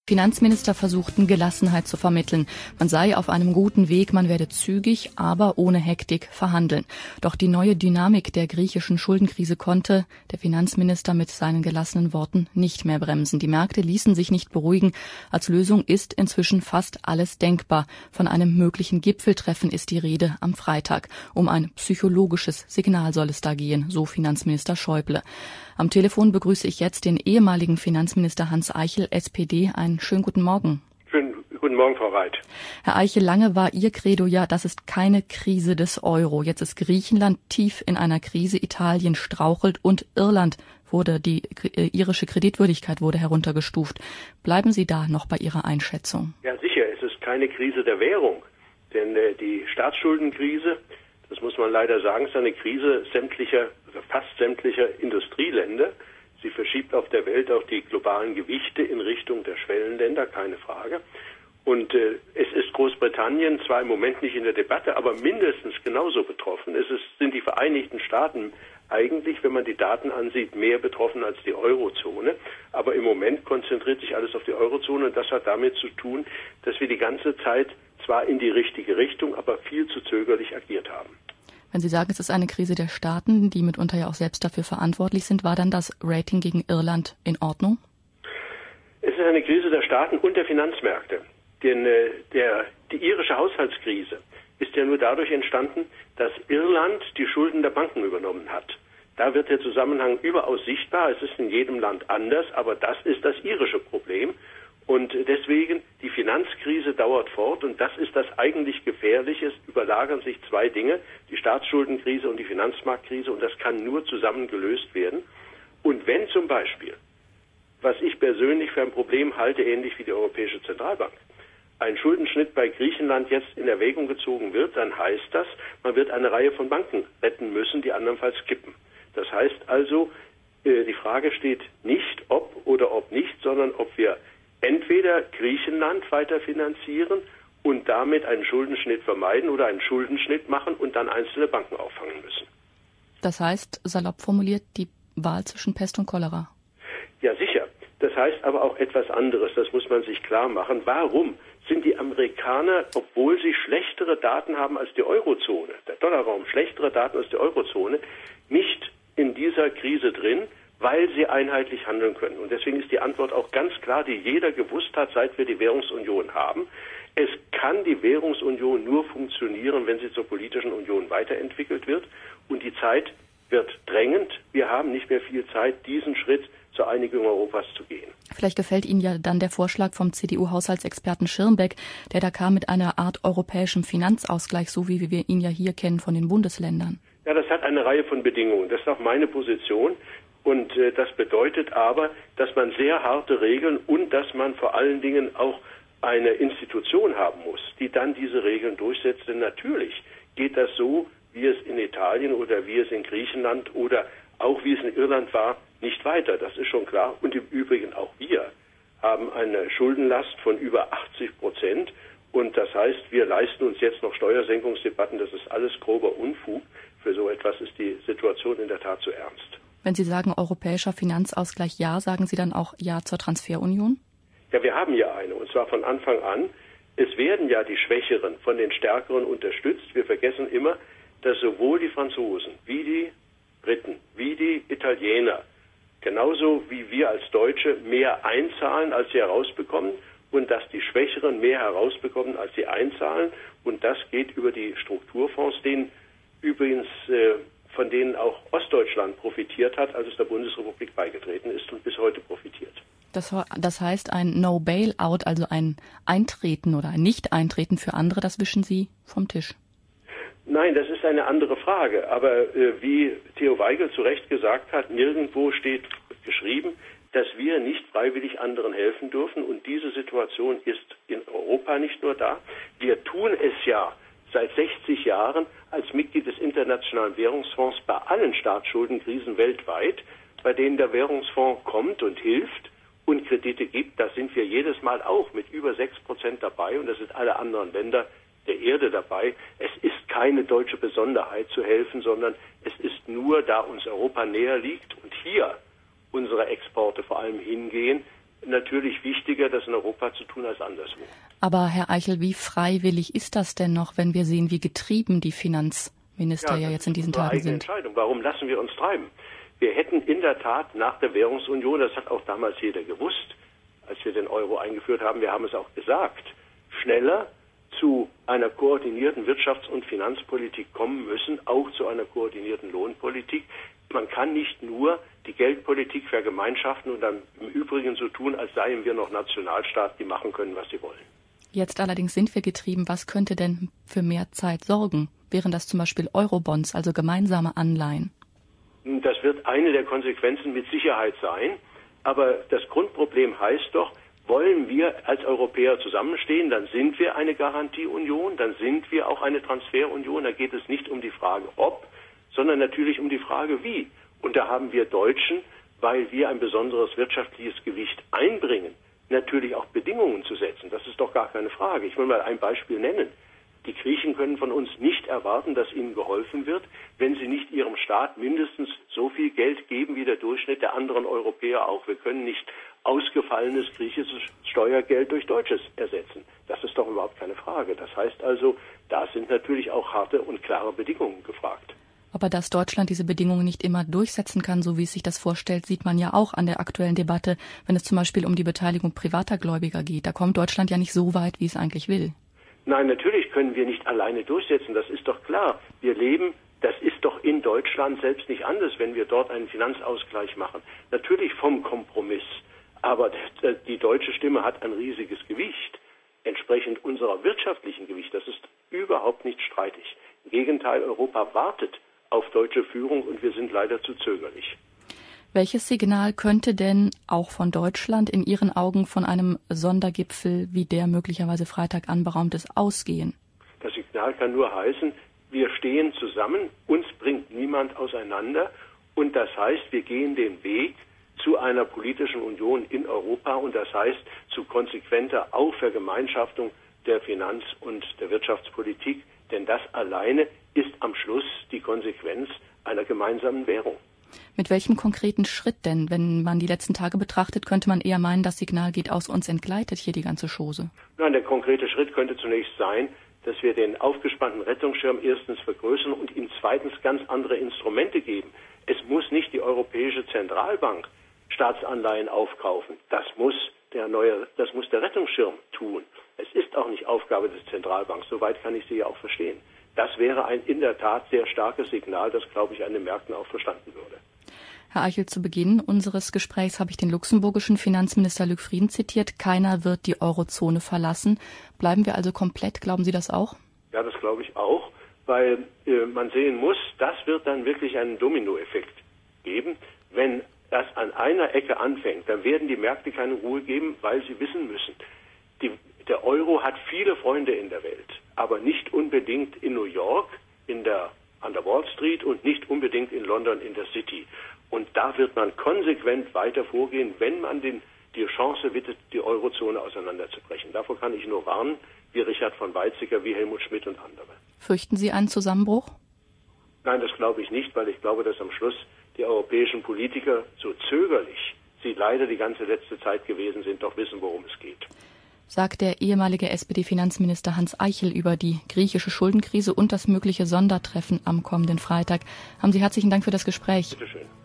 Finanzminister versuchten, Gelassenheit zu vermitteln. Man sei auf einem guten Weg, man werde zügig, aber ohne Hektik verhandeln. Doch die neue Dynamik der griechischen Schuldenkrise konnte der Finanzminister mit seinen gelassenen Worten nicht mehr bremsen. Die Märkte ließen sich nicht beruhigen. Als Lösung ist inzwischen fast alles denkbar. Von einem möglichen Gipfeltreffen ist die Rede am Freitag. Um ein psychologisches Signal soll es da gehen, so Finanzminister Schäuble. Am Telefon begrüße ich jetzt den ehemaligen Finanzminister Hans Eichel, SPD. Einen schönen guten Morgen. Schönen guten Morgen, Frau Reit. Herr Eichel, lange war Ihr Credo ja, das ist keine Krise des Euro. Jetzt ist Griechenland tief in einer Krise, Italien strauchelt und Irland die irische Kreditwürdigkeit wurde heruntergestuft. Bleiben Sie da noch bei Ihrer Einschätzung? Ja, sicher, es ist keine Krise der Währung, denn die Staatsschuldenkrise, das muss man leider sagen, ist eine Krise fast sämtlicher Industrieländer. Sie verschiebt auf der Welt auch die globalen Gewichte in Richtung der Schwellenländer, keine Frage. Und es ist Großbritannien zwar im Moment nicht in der Debatte, aber mindestens genauso betroffen. Sind die Vereinigten Staaten eigentlich, wenn man die Daten ansieht, mehr betroffen als die Eurozone. Aber im Moment konzentriert sich alles auf die Eurozone und das hat damit zu tun, dass wir die ganze Zeit zwar in die richtige Richtung, aber viel zu zögerlich agiert haben. Wenn Sie sagen, es ist eine Krise der Staaten, die mitunter ja auch selbst dafür verantwortlich sind, war dann das Rating gegen Irland in Ordnung? Es ist eine Krise der Staaten und der Finanzmärkte. Denn die irische Haushaltskrise ist ja nur dadurch entstanden, dass Irland die Schulden der Banken übernommen hat. Da wird der Zusammenhang überaus sichtbar. Es ist in jedem Land anders, aber das ist das irische Problem. Und deswegen, die Finanzkrise dauert fort und das ist das eigentlich Gefährliche. Es überlagern sich zwei Dinge, die Staatsschuldenkrise und die Finanzmarktkrise, und das kann nur zusammen gelöst werden. Und wenn zum Beispiel, was ich persönlich für ein Problem halte, ähnlich wie die Europäische Zentralbank, ein Schuldenschnitt bei Griechenland jetzt in Erwägung gezogen wird, dann heißt das, man wird eine Reihe von Banken retten müssen, die andernfalls kippen. Das heißt also, die Frage steht nicht ob oder ob nicht, sondern ob wir entweder Griechenland weiter finanzieren und damit einen Schuldenschnitt vermeiden oder einen Schuldenschnitt machen und dann einzelne Banken auffangen müssen. Das heißt, salopp formuliert, die Wahl zwischen Pest und Cholera. Ja, sicher. Das heißt aber auch etwas anderes, das muss man sich klar machen. Warum sind die Amerikaner, obwohl sie schlechtere Daten haben als die Eurozone, der Dollarraum schlechtere Daten als die Eurozone, nicht in dieser Krise drin, weil sie einheitlich handeln können. Und deswegen ist die Antwort auch ganz klar, die jeder gewusst hat, seit wir die Währungsunion haben. Es kann die Währungsunion nur funktionieren, wenn sie zur politischen Union weiterentwickelt wird. Und die Zeit wird drängend. Wir haben nicht mehr viel Zeit, diesen Schritt zur Einigung Europas zu gehen. Vielleicht gefällt Ihnen ja dann der Vorschlag vom CDU-Haushaltsexperten Schirmbeck, der da kam mit einer Art europäischem Finanzausgleich, so wie wir ihn ja hier kennen von den Bundesländern. Ja, das hat eine Reihe von Bedingungen. Das ist auch meine Position. Und das bedeutet aber, dass man sehr harte Regeln und dass man vor allen Dingen auch eine Institution haben muss, die dann diese Regeln durchsetzt. Denn natürlich geht das so, wie es in Italien oder wie es in Griechenland oder auch wie es in Irland war, nicht weiter. Das ist schon klar. Und im Übrigen auch wir haben eine Schuldenlast von über 80%. Und das heißt, wir leisten uns jetzt noch Steuersenkungsdebatten. Das ist alles grober Unfug. Für so etwas ist die Situation in der Tat zu ernst. Wenn Sie sagen europäischer Finanzausgleich ja, sagen Sie dann auch ja zur Transferunion? Ja, wir haben ja eine, und zwar von Anfang an. Es werden ja die Schwächeren von den Stärkeren unterstützt. Wir vergessen immer, dass sowohl die Franzosen wie die Briten, wie die Italiener, genauso wie wir als Deutsche mehr einzahlen, als sie herausbekommen, und dass die Schwächeren mehr herausbekommen, als sie einzahlen. Und das geht über die Strukturfonds, denen übrigens von denen auch Ostdeutschland profitiert hat, als es der Bundesrepublik beigetreten ist und bis heute profitiert. Das heißt, ein No-Bail-out, also ein Eintreten oder ein Nicht-Eintreten für andere, das wischen Sie vom Tisch? Nein, das ist eine andere Frage. Aber wie Theo Weigel zu Recht gesagt hat, nirgendwo steht geschrieben, dass wir nicht freiwillig anderen helfen dürfen. Und diese Situation ist in Europa nicht nur da. Wir tun es ja seit 60 Jahren als Mitglied des Internationalen Währungsfonds bei allen Staatsschuldenkrisen weltweit, bei denen der Währungsfonds kommt und hilft und Kredite gibt. Da sind wir jedes Mal auch mit über 6% dabei und das sind alle anderen Länder der Erde dabei. Es ist keine deutsche Besonderheit zu helfen, sondern es ist nur, da uns Europa näher liegt und hier unsere Exporte vor allem hingehen, natürlich wichtiger, das in Europa zu tun als anderswo. Aber Herr Eichel, wie freiwillig ist das denn noch, wenn wir sehen, wie getrieben die Finanzminister ja jetzt in diesen Tagen sind? Entscheidung. Warum lassen wir uns treiben? Wir hätten in der Tat nach der Währungsunion, das hat auch damals jeder gewusst, als wir den Euro eingeführt haben, wir haben es auch gesagt, schneller zu einer koordinierten Wirtschafts- und Finanzpolitik kommen müssen, auch zu einer koordinierten Lohnpolitik. Man kann nicht nur die Geldpolitik vergemeinschaften und dann im Übrigen so tun, als seien wir noch Nationalstaat, die machen können, was sie wollen. Jetzt allerdings sind wir getrieben. Was könnte denn für mehr Zeit sorgen? Wären das zum Beispiel Eurobonds, also gemeinsame Anleihen? Das wird eine der Konsequenzen mit Sicherheit sein. Aber das Grundproblem heißt doch, wollen wir als Europäer zusammenstehen, dann sind wir eine Garantieunion, dann sind wir auch eine Transferunion. Da geht es nicht um die Frage ob, sondern natürlich um die Frage wie. Und da haben wir Deutschen, weil wir ein besonderes wirtschaftliches Gewicht einbringen, natürlich auch Bedingungen zu setzen. Das ist doch gar keine Frage. Ich will mal ein Beispiel nennen. Die Griechen können von uns nicht erwarten, dass ihnen geholfen wird, wenn sie nicht ihrem Staat mindestens so viel Geld geben wie der Durchschnitt der anderen Europäer auch. Wir können nicht ausgefallenes griechisches Steuergeld durch deutsches ersetzen. Das ist doch überhaupt keine Frage. Das heißt also, da sind natürlich auch harte und klare Bedingungen gefragt. Aber dass Deutschland diese Bedingungen nicht immer durchsetzen kann, so wie es sich das vorstellt, sieht man ja auch an der aktuellen Debatte, wenn es zum Beispiel um die Beteiligung privater Gläubiger geht. Da kommt Deutschland ja nicht so weit, wie es eigentlich will. Nein, natürlich können wir nicht alleine durchsetzen, das ist doch klar. Wir leben, das ist doch in Deutschland selbst nicht anders, wenn wir dort einen Finanzausgleich machen. Natürlich vom Kompromiss, aber die deutsche Stimme hat ein riesiges Gewicht, entsprechend unserer wirtschaftlichen Gewicht. Das ist überhaupt nicht streitig. Im Gegenteil, Europa wartet auf deutsche Führung und wir sind leider zu zögerlich. Welches Signal könnte denn auch von Deutschland in Ihren Augen von einem Sondergipfel, wie der möglicherweise Freitag anberaumt ist, ausgehen? Das Signal kann nur heißen, wir stehen zusammen, uns bringt niemand auseinander und das heißt, wir gehen den Weg zu einer politischen Union in Europa und das heißt zu konsequenter Vergemeinschaftung der Finanz- und der Wirtschaftspolitik, denn das alleine ist am Schluss die Konsequenz einer gemeinsamen Währung. Mit welchem konkreten Schritt denn? Wenn man die letzten Tage betrachtet, könnte man eher meinen, das Signal geht aus uns, entgleitet hier die ganze Chose. Nein, der konkrete Schritt könnte zunächst sein, dass wir den aufgespannten Rettungsschirm erstens vergrößern und ihm zweitens ganz andere Instrumente geben. Es muss nicht die Europäische Zentralbank Staatsanleihen aufkaufen. Das muss der Rettungsschirm tun. Es ist auch nicht Aufgabe des Zentralbanks. Soweit kann ich Sie ja auch verstehen. Das wäre ein in der Tat sehr starkes Signal, das, glaube ich, an den Märkten auch verstanden würde. Herr Eichel, zu Beginn unseres Gesprächs habe ich den luxemburgischen Finanzminister Luc Frieden zitiert. Keiner wird die Eurozone verlassen. Bleiben wir also komplett? Glauben Sie das auch? Ja, das glaube ich auch, weil man sehen muss, das wird dann wirklich einen Dominoeffekt geben. Wenn das an einer Ecke anfängt, dann werden die Märkte keine Ruhe geben, weil sie wissen müssen, der Euro hat viele Freunde in der Welt, aber nicht unbedingt in New York, an der Wall Street und nicht unbedingt in London in der City. Und da wird man konsequent weiter vorgehen, wenn man die Chance bittet, die Eurozone auseinanderzubrechen. Davor kann ich nur warnen, wie Richard von Weizsäcker, wie Helmut Schmidt und andere. Fürchten Sie einen Zusammenbruch? Nein, das glaube ich nicht, weil ich glaube, dass am Schluss die europäischen Politiker, so zögerlich sie leider die ganze letzte Zeit gewesen sind, doch wissen, worum es geht. Sagt der ehemalige SPD-Finanzminister Hans Eichel über die griechische Schuldenkrise und das mögliche Sondertreffen am kommenden Freitag. Haben Sie herzlichen Dank für das Gespräch. Bitte schön.